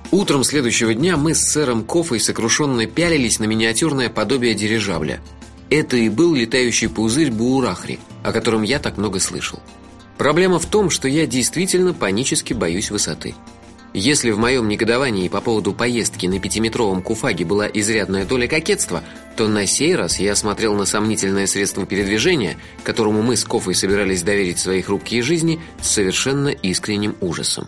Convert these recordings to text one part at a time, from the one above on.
Утром следующего дня мы с сэром Кофой сокрушенно пялились на миниатюрное подобие дирижабля. Это и был летающий пузырь Буурахри, о котором я так много слышал. Проблема в том, что я действительно панически боюсь высоты. Если в моем негодовании по поводу поездки на 5-метровом куфаге была изрядная доля кокетства, то на сей раз я смотрел на сомнительное средство передвижения, которому мы с Кофой собирались доверить свои хрупкие жизни, с совершенно искренним ужасом.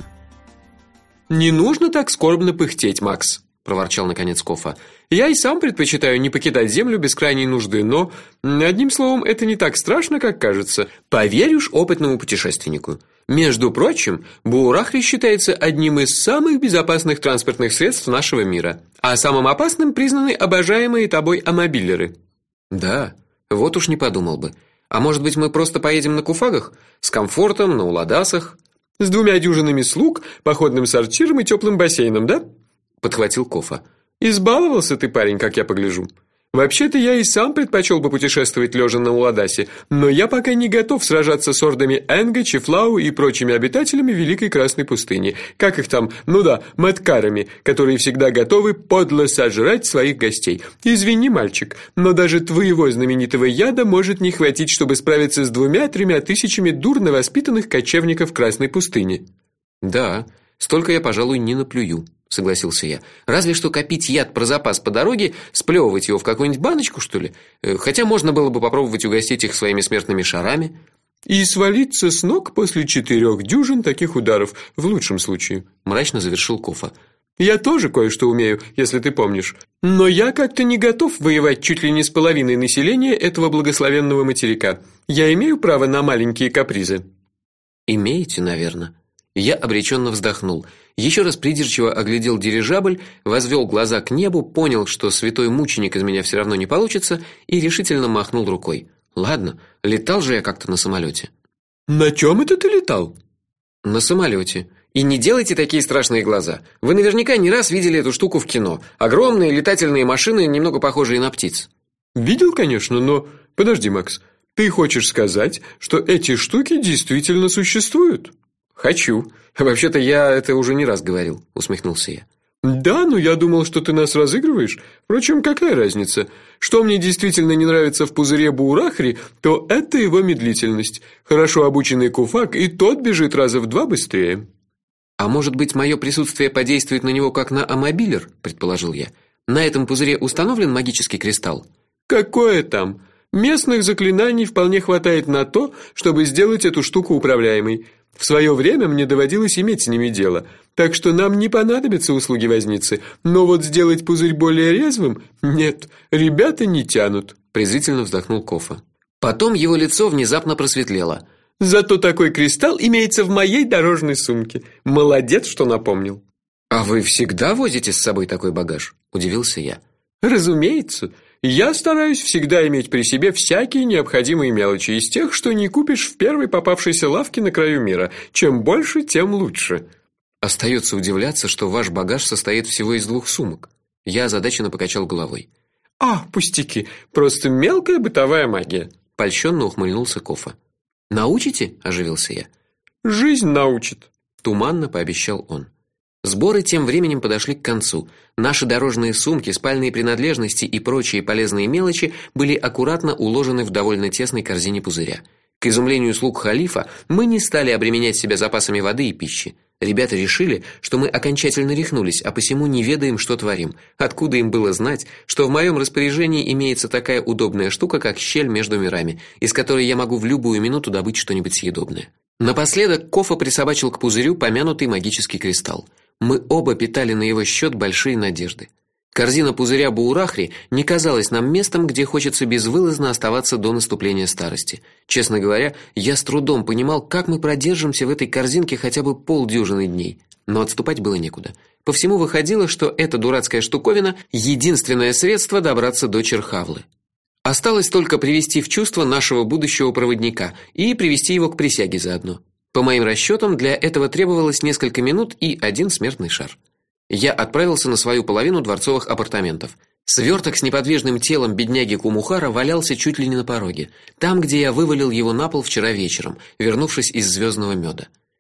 «Не нужно так скорбно пыхтеть, Макс», – проворчал наконец Кофа. «Я и сам предпочитаю не покидать землю без крайней нужды, но, одним словом, это не так страшно, как кажется. Поверь уж опытному путешественнику. Между прочим, Буурахри считается одним из самых безопасных транспортных средств нашего мира, а самым опасным признаны обожаемые тобой амобилеры». Да, вот уж не подумал бы. А может быть, мы просто поедем на куфагах? С комфортом, на уладасах? «С 2 дюжинами слуг, походным сортиром и теплым бассейном, да?» – подхватил Кофа. «Избаловался ты, парень, как я погляжу. Вообще-то я и сам предпочел бы путешествовать лежа на уладасе, но я пока не готов сражаться с ордами Энга, Чифлау и прочими обитателями Великой Красной пустыни. Как их там? Ну да, мэткарами, которые всегда готовы подло сожрать своих гостей. Извини, мальчик, но даже твоего знаменитого яда может не хватить, чтобы справиться с 2-3 тысячами дурно воспитанных кочевников Красной пустыни». Да, столько я, пожалуй, не наплюю, согласился я. Разве что копить яд про запас по дороге, сплевывать его в какую-нибудь баночку, что ли? Хотя можно было бы попробовать угостить их своими смертными шарами. «И свалиться с ног после 4 дюжин таких ударов, в лучшем случае», – мрачно завершил Кофа. «Я тоже кое-что умею, если ты помнишь. Но я как-то не готов воевать чуть ли не с половиной населения этого благословенного материка. Я имею право на маленькие капризы». «Имеете, наверное». Я обреченно вздохнул. Еще раз придирчиво оглядел дирижабль, возвел глаза к небу, понял, что святой мученик из меня все равно не получится, и решительно махнул рукой. Ладно, летал же я как-то на самолете. «На чем это ты летал?» «На самолете. И не делайте такие страшные глаза. Вы наверняка не раз видели эту штуку в кино. Огромные летательные машины, немного похожие на птиц». «Видел, конечно, но... Подожди, Макс, ты хочешь сказать, что эти штуки действительно существуют?» «Хочу. Вообще-то я это уже не раз говорил», – усмехнулся я. «Да, но я думал, что ты нас разыгрываешь. Впрочем, какая разница? Что мне действительно не нравится в пузыре Буурахри, то это его медлительность. Хорошо обученный куфак, и тот бежит раза в 2 быстрее». «А может быть, мое присутствие подействует на него как на амобилер?» – предположил я. «На этом пузыре установлен магический кристалл?» «Какое там? Местных заклинаний вполне хватает на то, чтобы сделать эту штуку управляемой. В свое время мне доводилось иметь с ними дело, так что нам не понадобятся услуги возницы, но вот сделать пузырь более резвым – нет, ребята не тянут», – презрительно вздохнул Кофа. Потом его лицо внезапно просветлело. «Зато такой кристалл имеется в моей дорожной сумке. Молодец, что напомнил». «А вы всегда возите с собой такой багаж?» – удивился я. «Разумеется. Я стараюсь всегда иметь при себе всякие необходимые мелочи из тех, что не купишь в первой попавшейся лавке на краю мира. Чем больше, тем лучше». Остается удивляться, что ваш багаж состоит всего из 2 сумок. Я озадаченно покачал головой. Пустяки, просто мелкая бытовая магия», – польщенно ухмыльнулся Кофа. «Научите?» – оживился я. «Жизнь научит», – туманно пообещал он. Сборы тем временем подошли к концу. Наши дорожные сумки, спальные принадлежности и прочие полезные мелочи были аккуратно уложены в довольно тесной корзине пузыря. К изумлению слуг халифа, мы не стали обременять себя запасами воды и пищи. Ребята решили, что мы окончательно рехнулись, а посему не ведаем, что творим. Откуда им было знать, что в моем распоряжении имеется такая удобная штука, как щель между мирами, из которой я могу в любую минуту добыть что-нибудь съедобное. Напоследок Кофа присобачил к пузырю помянутый магический кристалл. Мы оба питали на его счет большие надежды. Корзина пузыря Буурахри не казалась нам местом, где хочется безвылазно оставаться до наступления старости. Честно говоря, я с трудом понимал, как мы продержимся в этой корзинке хотя бы полдюжины дней. Но отступать было некуда. По всему выходило, что эта дурацкая штуковина – единственное средство добраться до Черхавлы. Осталось только привести в чувство нашего будущего проводника и привести его к присяге заодно. По моим расчетам, для этого требовалось несколько минут и 1 смертный шар. Я отправился на свою половину дворцовых апартаментов. Сверток с неподвижным телом бедняги Кумухара валялся чуть ли не на пороге, там, где я вывалил его на пол вчера вечером, вернувшись из звездного меда.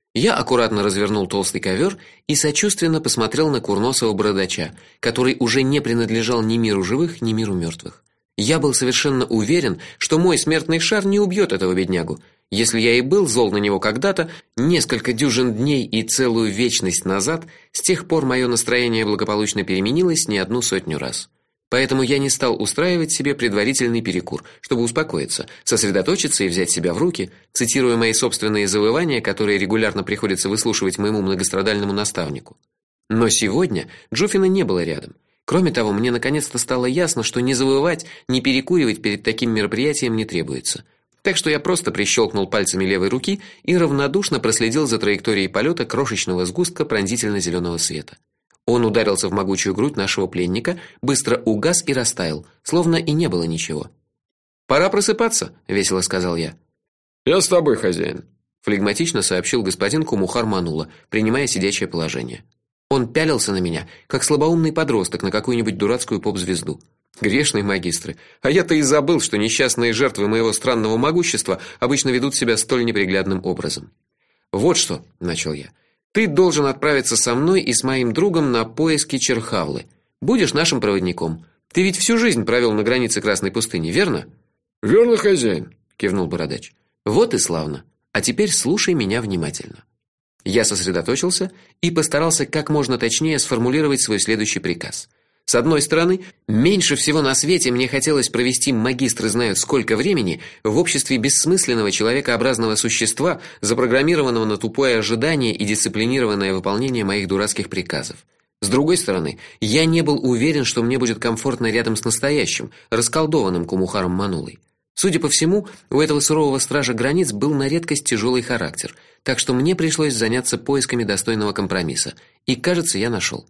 Я аккуратно развернул толстый ковер и сочувственно посмотрел на курносого бородача, который уже не принадлежал ни миру живых, ни миру мертвых. Я был совершенно уверен, что мой смертный шар не убьет этого беднягу. Если я и был зол на него когда-то, несколько дюжин дней и целую вечность назад, с тех пор мое настроение благополучно переменилось не одну сотню раз. Поэтому я не стал устраивать себе предварительный перекур, чтобы успокоиться, сосредоточиться и взять себя в руки, цитируя мои собственные завывания, которые регулярно приходится выслушивать моему многострадальному наставнику. Но сегодня Джуфина не было рядом. Кроме того, мне наконец-то стало ясно, что ни завывать, ни перекуривать перед таким мероприятием не требуется. Так что я просто прищелкнул пальцами левой руки и равнодушно проследил за траекторией полета крошечного сгустка пронзительно-зеленого света. Он ударился в могучую грудь нашего пленника, быстро угас и растаял, словно и не было ничего. «Пора просыпаться», — весело сказал я. «Я с тобой, хозяин», — флегматично сообщил господин Кумухар Манула, принимая сидячее положение. Он пялился на меня, как слабоумный подросток на какую-нибудь дурацкую поп-звезду. Грешные магистры, а я-то и забыл, что несчастные жертвы моего странного могущества обычно ведут себя столь неприглядным образом. «Вот что», — начал я, — «ты должен отправиться со мной и с моим другом на поиски Черхавлы. Будешь нашим проводником. Ты ведь всю жизнь провел на границе Красной пустыни, верно?» «Верно, хозяин», — кивнул бородач. «Вот и славно. А теперь слушай меня внимательно». Я сосредоточился и постарался как можно точнее сформулировать свой следующий приказ. С одной стороны, меньше всего на свете мне хотелось провести магистры знают сколько времени в обществе бессмысленного человекообразного существа, запрограммированного на тупое ожидание и дисциплинированное выполнение моих дурацких приказов. С другой стороны, я не был уверен, что мне будет комфортно рядом с настоящим, расколдованным Кумухаром Манулой. Судя по всему, у этого сурового стража границ был на редкость тяжелый характер, так что мне пришлось заняться поисками достойного компромисса, и, кажется, я нашел.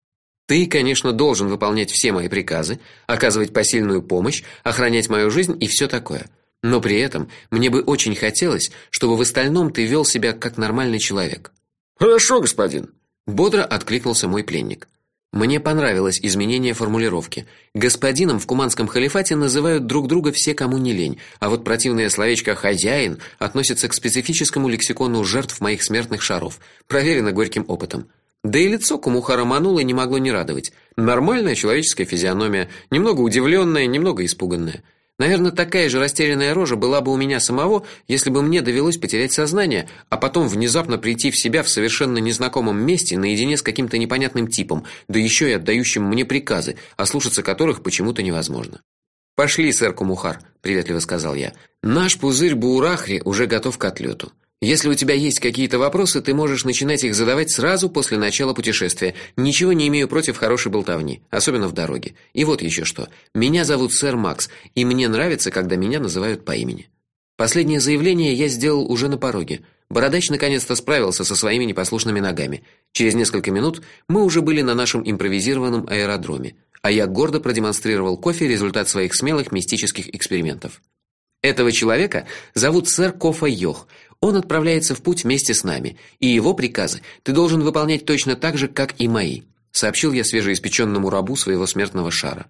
Ты, конечно, должен выполнять все мои приказы, оказывать посильную помощь, охранять мою жизнь и все такое. Но при этом мне бы очень хотелось, чтобы в остальном ты вел себя как нормальный человек. «Хорошо, господин», — бодро откликнулся мой пленник. Мне понравилось изменение формулировки. Господином в Куманском халифате называют друг друга все, кому не лень, а вот противное словечко «хозяин» относится к специфическому лексикону жертв моих смертных шаров, проверено горьким опытом. Да и лицо Кумухара Манулы не могло не радовать. Нормальная человеческая физиономия, немного удивленная, немного испуганная. Наверное, такая же растерянная рожа была бы у меня самого, если бы мне довелось потерять сознание, а потом внезапно прийти в себя в совершенно незнакомом месте наедине с каким-то непонятным типом, да еще и отдающим мне приказы, ослушаться которых почему-то невозможно. «Пошли, сэр Кумухар», — приветливо сказал я. «Наш пузырь Буурахри уже готов к отлету. Если у тебя есть какие-то вопросы, ты можешь начинать их задавать сразу после начала путешествия. Ничего не имею против хорошей болтовни, особенно в дороге. И вот еще что. Меня зовут сэр Макс, и мне нравится, когда меня называют по имени». Последнее заявление я сделал уже на пороге. Бородач наконец-то справился со своими непослушными ногами. Через несколько минут мы уже были на нашем импровизированном аэродроме, а я гордо продемонстрировал Кофе результат своих смелых мистических экспериментов. Этого человека зовут сэр Кофа Йох. Он отправляется в путь вместе с нами, и его приказы ты должен выполнять точно так же, как и мои, сообщил я свежеиспеченному рабу своего смертного шара.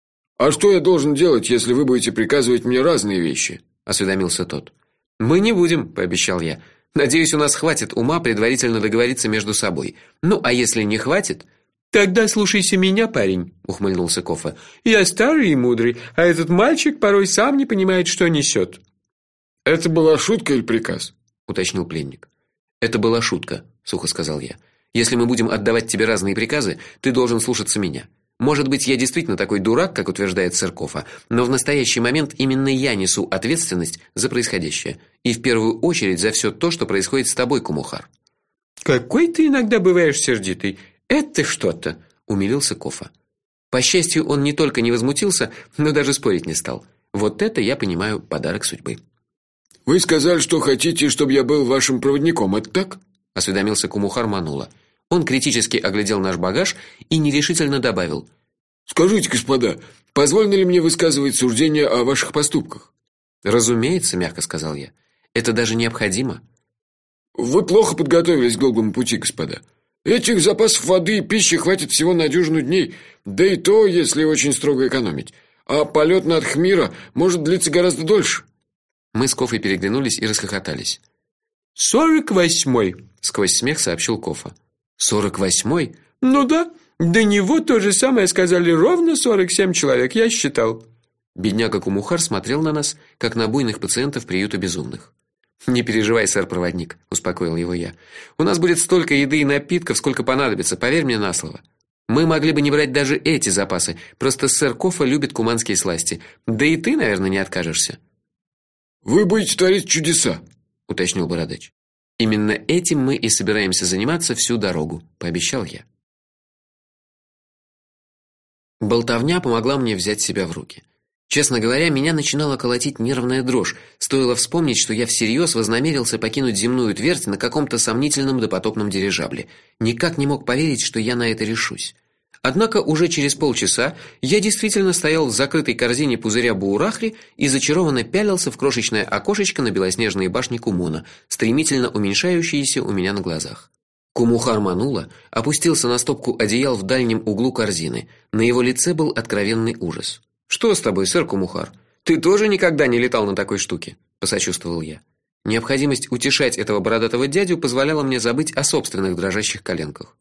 «А что я должен делать, если вы будете приказывать мне разные вещи?» — осведомился тот. «Мы не будем», — пообещал я. «Надеюсь, у нас хватит ума предварительно договориться между собой. Ну, а если не хватит...» «Тогда слушайся меня, парень», — ухмыльнулся Кофа. «Я старый и мудрый, а этот мальчик порой сам не понимает, что несет». «Это была шутка или приказ?» — уточнил пленник. «Это была шутка», — сухо сказал я. «Если мы будем отдавать тебе разные приказы, ты должен слушаться меня. Может быть, я действительно такой дурак, как утверждает сэр Кофа, но в настоящий момент именно я несу ответственность за происходящее, и в первую очередь за все то, что происходит с тобой, Кумухар». «Какой ты иногда бываешь сердитый. Это что-то», — умилился Кофа. По счастью, он не только не возмутился, но даже спорить не стал. Вот это, я понимаю, подарок судьбы. «Вы сказали, что хотите, чтобы я был вашим проводником, это так?» — осведомился Кумухар Манула. Он критически оглядел наш багаж и нерешительно добавил: «Скажите, господа, позволено ли мне высказывать суждения о ваших поступках?» «Разумеется», — мягко сказал я. «Это даже необходимо». «Вы плохо подготовились к долгому пути, господа. Этих запасов воды и пищи хватит всего на дюжину дней, да и то, если очень строго экономить. А полет над Хмира может длиться гораздо дольше». Мы с Кофой переглянулись и расхохотались. 48-й, сквозь смех сообщил Кофа. 48-й? Ну да, до него то же самое сказали ровно 47 человек, я считал. Бедняга Кумухар смотрел на нас, как на буйных пациентов приюта безумных. Не переживай, сэр-проводник, успокоил его я. У нас будет столько еды и напитков, сколько понадобится, поверь мне на слово. Мы могли бы не брать даже эти запасы, просто сэр Кофа любит куманские сласти. Да и ты, наверное, не откажешься. Вы будете творить чудеса, уточнил бородач. Именно этим мы и собираемся заниматься всю дорогу, пообещал я. Болтовня помогла мне взять себя в руки. Честно говоря, меня начинала колотить нервная дрожь. Стоило вспомнить, что я всерьез вознамерился покинуть земную твердь на каком-то сомнительном допотопном дирижабле. Никак не мог поверить, что я на это решусь. Однако уже через полчаса я действительно стоял в закрытой корзине пузыря Буурахри и зачарованно пялился в крошечное окошечко на белоснежные башни Кумона, стремительно уменьшающиеся у меня на глазах. Кумухар Манула опустился на стопку одеял в дальнем углу корзины. На его лице был откровенный ужас. Что с тобой, сэр Кумухар? Ты тоже никогда не летал на такой штуке, посочувствовал я. Необходимость утешать этого бородатого дядю позволяла мне забыть о собственных дрожащих коленках.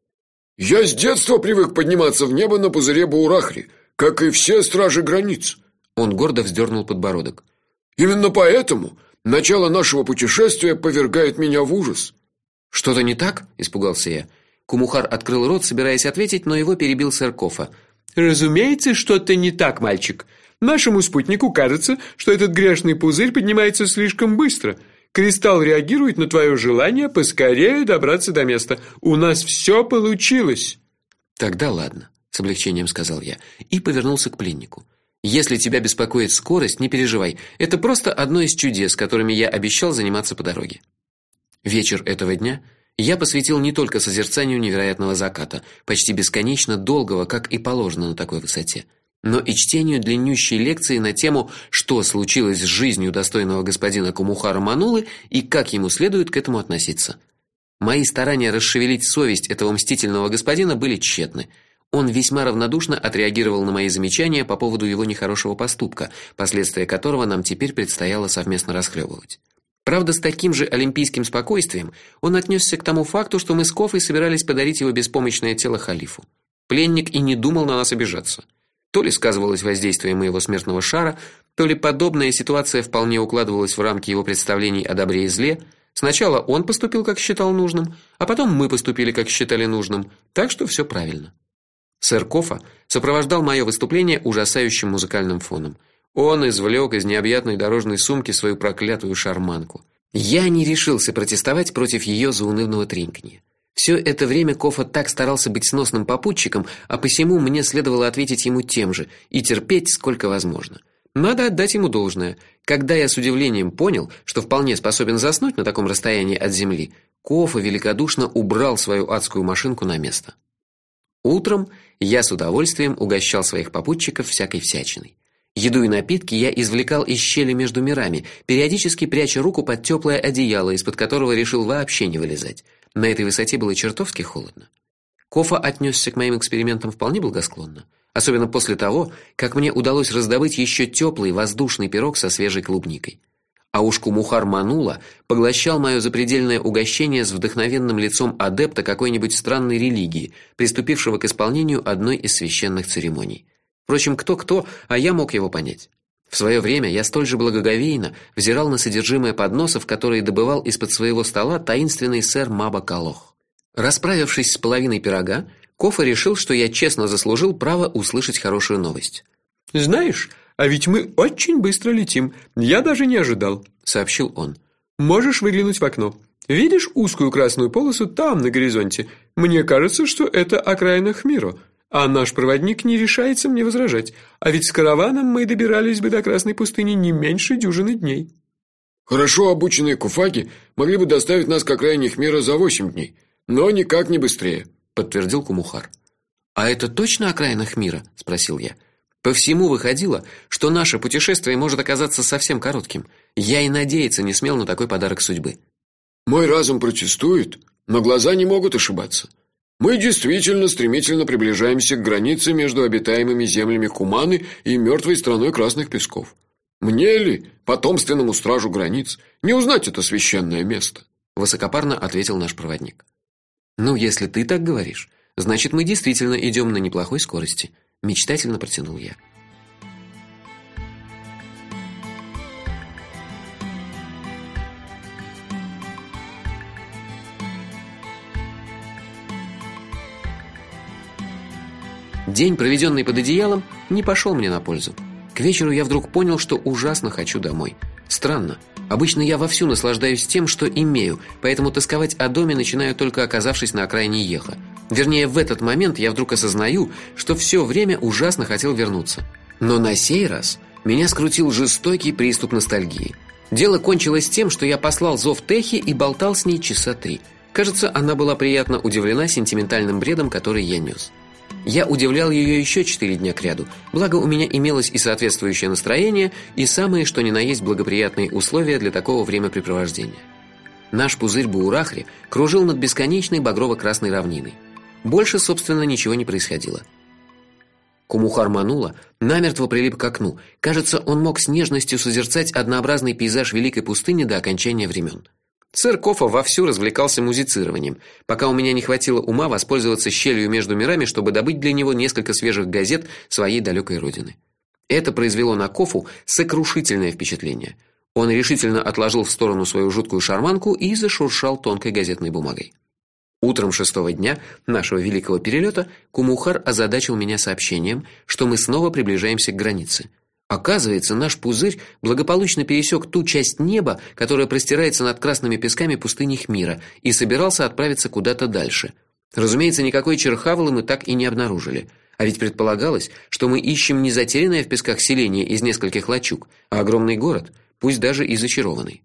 Я с детства привык подниматься в небо на пузыре Буурахри, как и все стражи границ. Он гордо вздернул подбородок. Именно поэтому начало нашего путешествия повергает меня в ужас. Что-то не так? Испугался я. Кумухар открыл рот, собираясь ответить, но его перебил сэр Кофа. Разумеется, что-то не так, мальчик. Нашему спутнику кажется, что этот грешный пузырь поднимается слишком быстро. Кристалл реагирует на твое желание поскорее добраться до места. У нас все получилось. Тогда ладно, с облегчением сказал я и повернулся к пленнику. Если тебя беспокоит скорость, не переживай. Это просто одно из чудес, которыми я обещал заниматься по дороге. Вечер этого дня я посвятил не только созерцанию невероятного заката, почти бесконечно долгого, как и положено на такой высоте, но и чтению длиннющей лекции на тему, что случилось с жизнью достойного господина Кумухара Манулы и как ему следует к этому относиться. Мои старания расшевелить совесть этого мстительного господина были тщетны. Он весьма равнодушно отреагировал на мои замечания по поводу его нехорошего поступка, последствия которого нам теперь предстояло совместно расхлебывать. Правда, с таким же олимпийским спокойствием он отнесся к тому факту, что мы с Кофой собирались подарить его беспомощное тело халифу. Пленник и не думал на нас обижаться. То ли сказывалось воздействие моего смертного шара, то ли подобная ситуация вполне укладывалась в рамки его представлений о добре и зле. Сначала он поступил, как считал нужным, а потом мы поступили, как считали нужным, так что все правильно. Сэр Кофа сопровождал мое выступление ужасающим музыкальным фоном. Он извлек из необъятной дорожной сумки свою проклятую шарманку. Я не решился протестовать против ее заунывного треньканья. Все это время Кофа так старался быть сносным попутчиком, а посему мне следовало ответить ему тем же и терпеть сколько возможно. Надо отдать ему должное. Когда я с удивлением понял, что вполне способен заснуть на таком расстоянии от земли, Кофа великодушно убрал свою адскую машинку на место. Утром я с удовольствием угощал своих попутчиков всякой всячиной. Еду и напитки я извлекал из щели между мирами, периодически пряча руку под теплое одеяло, из-под которого решил вообще не вылезать. На этой высоте было чертовски холодно. Кофа отнесся к моим экспериментам вполне благосклонно, особенно после того, как мне удалось раздобыть еще теплый воздушный пирог со свежей клубникой. А уж Кумухар Манула поглощал мое запредельное угощение с вдохновенным лицом адепта какой-нибудь странной религии, приступившего к исполнению одной из священных церемоний. Впрочем, кто-кто, а я мог его понять. В свое время я столь же благоговейно взирал на содержимое подносов, которые добывал из-под своего стола таинственный сэр Маба Калох. Расправившись с половиной пирога, Кофа решил, что я честно заслужил право услышать хорошую новость. «Знаешь, а ведь мы очень быстро летим. Я даже не ожидал», — сообщил он. «Можешь выглянуть в окно. Видишь узкую красную полосу там, на горизонте? Мне кажется, что это окраина Хмиро. А наш проводник не решается мне возражать. А ведь с караваном мы добирались бы до Красной пустыни не меньше дюжины дней». Хорошо обученные куфаги могли бы доставить нас к окраине Хмира за 8 дней, но никак не быстрее, подтвердил Кумухар. А это точно окраина Хмира? Спросил я. По всему выходило, что наше путешествие может оказаться совсем коротким. Я и надеяться не смел на такой подарок судьбы. Мой разум протестует, но глаза не могут ошибаться. Мы действительно стремительно приближаемся к границе между обитаемыми землями Куманы и мертвой страной Красных Песков. Мне ли, потомственному стражу границ, не узнать это священное место? высокопарно ответил наш проводник. Ну, если ты так говоришь, значит, мы действительно идем на неплохой скорости, мечтательно протянул я. День, проведенный под одеялом, не пошел мне на пользу. К вечеру я вдруг понял, что ужасно хочу домой. Странно. Обычно я вовсю наслаждаюсь тем, что имею, поэтому тосковать о доме начинаю только оказавшись на окраине Йеха. Вернее, в этот момент я вдруг осознаю, что все время ужасно хотел вернуться. Но на сей раз меня скрутил жестокий приступ ностальгии. Дело кончилось тем, что я послал зов Техи и болтал с ней часа 3. Кажется, она была приятно удивлена сентиментальным бредом, который я нес. Я удивлял ее еще 4 дня кряду, благо у меня имелось и соответствующее настроение, и самые что ни на есть благоприятные условия для такого времяпрепровождения. Наш пузырь Буурахри кружил над бесконечной багрово-красной равниной. Больше, собственно, ничего не происходило. Кумухар Манула намертво прилип к окну. Кажется, он мог с нежностью созерцать однообразный пейзаж великой пустыни до окончания времен. Сэр Кофа вовсю развлекался музицированием, пока у меня не хватило ума воспользоваться щелью между мирами, чтобы добыть для него несколько свежих газет своей далекой родины. Это произвело на Кофу сокрушительное впечатление. Он решительно отложил в сторону свою жуткую шарманку и зашуршал тонкой газетной бумагой. Утром 6-го дня нашего великого перелета Кумухар озадачил меня сообщением, что мы снова приближаемся к границе. Оказывается, наш пузырь благополучно пересек ту часть неба, которая простирается над красными песками пустыни Хмира, и собирался отправиться куда-то дальше. Разумеется, никакой Черхавлы мы так и не обнаружили. А ведь предполагалось, что мы ищем не затерянное в песках селение из нескольких лачуг, а огромный город, пусть даже и зачарованный.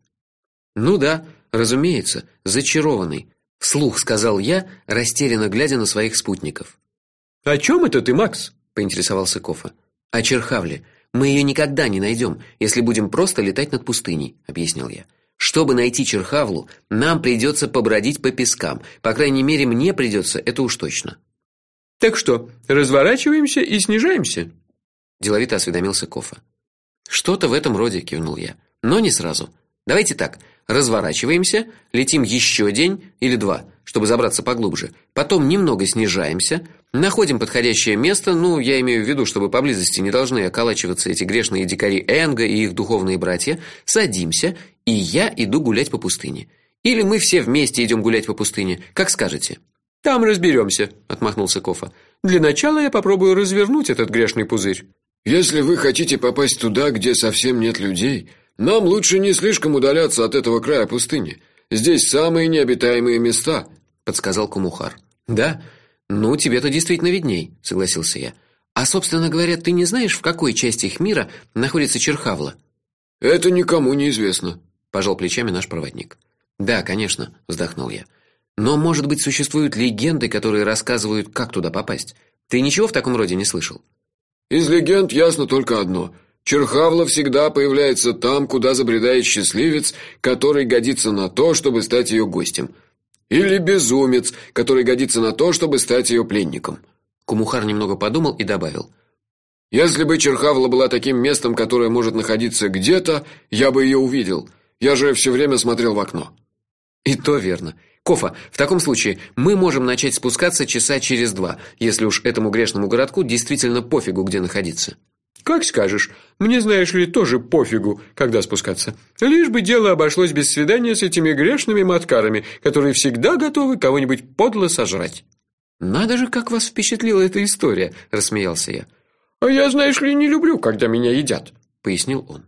Ну да, разумеется, зачарованный, вслух сказал я, растерянно глядя на своих спутников. О чем это ты, Макс? Поинтересовался Кофа. О Черхавле. Мы ее никогда не найдем, если будем просто летать над пустыней, объяснил я. Чтобы найти Черхавлу, нам придется побродить по пескам. По крайней мере, мне придется, это уж точно. Так что, разворачиваемся и снижаемся? Деловито осведомился Кофа. Что-то в этом роде, кивнул я. Но не сразу. Давайте так: разворачиваемся, летим еще день или 2, чтобы забраться поглубже. Потом немного снижаемся, находим подходящее место, я имею в виду, чтобы поблизости не должны околачиваться эти грешные дикари Энга и их духовные братья, садимся, и я иду гулять по пустыне. Или мы все вместе идем гулять по пустыне, как скажете. Там разберемся, отмахнулся Кофа. Для начала я попробую развернуть этот грешный пузырь. Если вы хотите попасть туда, где совсем нет людей, нам лучше не слишком удаляться от этого края пустыни. Здесь самые необитаемые места, подсказал Кумухар. Да? Ну, тебе-то действительно видней, согласился я. А, собственно говоря, ты не знаешь, в какой части Хмира находится Черхавла? Это никому не известно, пожал плечами наш проводник. Да, конечно, вздохнул я. Но, может быть, существуют легенды, которые рассказывают, как туда попасть. Ты ничего в таком роде не слышал? Из легенд ясно только одно: Черхавла всегда появляется там, куда забредает счастливец, который годится на то, чтобы стать ее гостем. Или безумец, который годится на то, чтобы стать ее пленником. Кумухар немного подумал и добавил: Если бы Черхавла была таким местом, которое может находиться где-то, я бы ее увидел. Я же все время смотрел в окно. И то верно. Кофа, в таком случае мы можем начать спускаться часа через 2, если уж этому грешному городку действительно пофигу, где находиться. Как скажешь. Мне, знаешь ли, тоже пофигу, когда спускаться. Лишь бы дело обошлось без свидания с этими грешными маткарами, которые всегда готовы кого-нибудь подло сожрать. Надо же, как вас впечатлила эта история, рассмеялся я. А я, знаешь ли, не люблю, когда меня едят, пояснил он.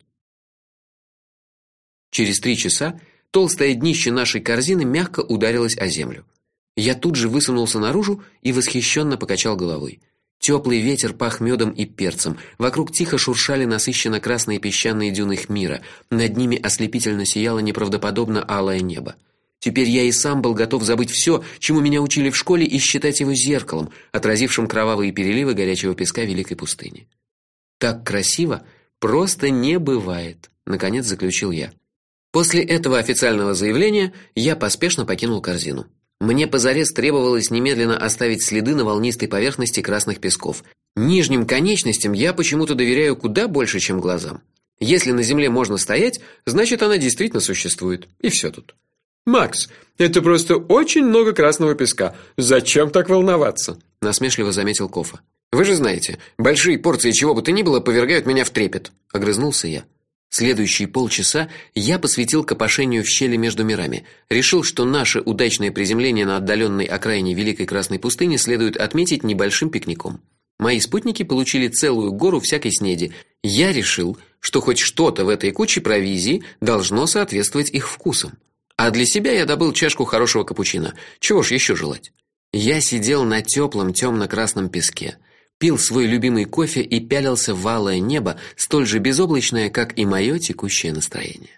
Через 3 часа толстое днище нашей корзины мягко ударилось о землю. Я тут же высунулся наружу и восхищенно покачал головой. Теплый ветер пах медом и перцем. Вокруг тихо шуршали насыщенно красные песчаные дюны Хмира. Над ними ослепительно сияло неправдоподобно алое небо. Теперь я и сам был готов забыть все, чему меня учили в школе, и считать его зеркалом, отразившим кровавые переливы горячего песка великой пустыни. Так красиво просто не бывает, наконец заключил я. После этого официального заявления я поспешно покинул корзину. Мне позарез требовалось немедленно оставить следы на волнистой поверхности красных песков. Нижним конечностям я почему-то доверяю куда больше, чем глазам. Если на земле можно стоять, значит, она действительно существует. И все тут. Макс, это просто очень много красного песка. Зачем так волноваться? Насмешливо заметил Кофа. Вы же знаете, большие порции чего бы то ни было повергают меня в трепет, огрызнулся я. Следующие полчаса я посвятил копошению в щели между мирами. Решил, что наше удачное приземление на отдаленной окраине Великой Красной пустыни следует отметить небольшим пикником. Мои спутники получили целую гору всякой снеди. Я решил, что хоть что-то в этой куче провизии должно соответствовать их вкусам. А для себя я добыл чашку хорошего капучино. Чего ж еще желать? Я сидел на теплом темно-красном песке, пил свой любимый кофе и пялился в алое небо, столь же безоблачное, как и мое текущее настроение.